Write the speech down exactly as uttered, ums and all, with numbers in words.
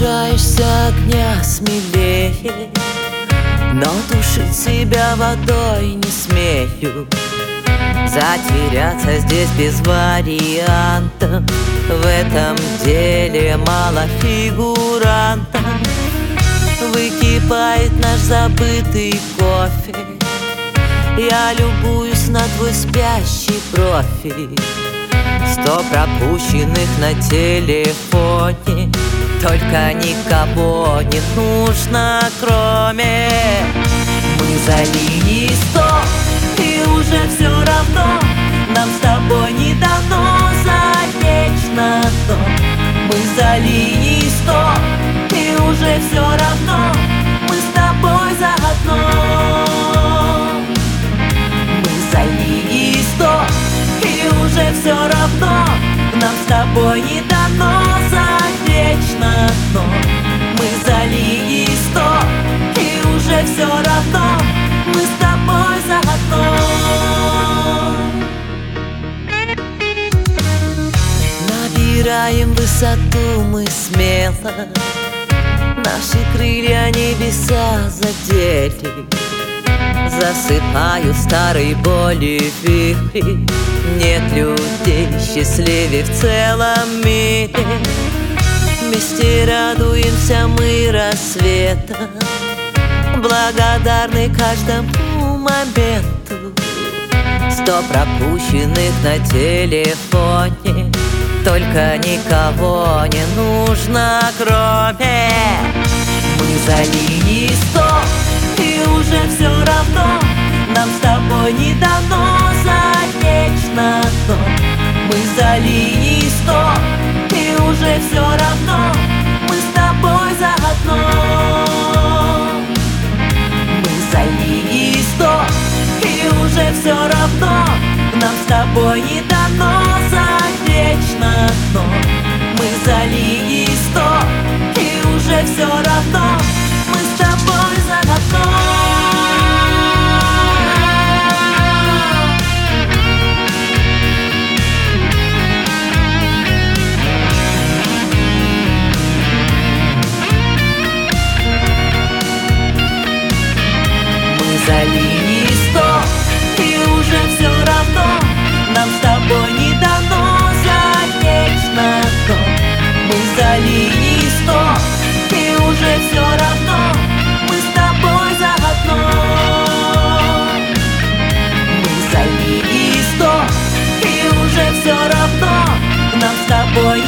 Набираешься огня смелее, но тушить себя водой не смею. Затеряться здесь без вариантов, в этом деле мало фигурантов. Выкипает наш забытый кофе, я любуюсь на твой спящий профиль. Сто пропущенных на телефоне, только никого не нужно, кроме. Мы за линией стоп, и уже все равно нам с тобой не дано залечь на дно. Мы за линией стоп, и уже все равно мы с тобой заодно. Мы за линией стоп, и уже все равно нам с тобой не дано залечь на дно. Мы за линией стоп, и уже все равно мы с тобой заодно. Набираем высоту мы смело, наши крылья небеса задели. Засыпаю старой боли вихри, нет людей счастливее в целом мире. Вместе радуемся мы рассветом, благодарны каждому моменту. Сто пропущенных на телефоне, только никого не нужно, кроме. Мы за линией стоп, и уже все равно нам с тобой не дано залечь на дно. Мы за линией стоп, и уже все равно мы с тобой заодно. Мы за линией стоп, и уже все равно нам с тобой не дано залечь на дно. Мы за линией стоп, и уже все равно мы с тобой заодно. За линией стоп, и уже все равно нам с тобой не дано залечь на дно. Мы за линией стоп, и уже все равно мы с тобой заодно. Мы за линией стоп, и уже все равно нам с тобой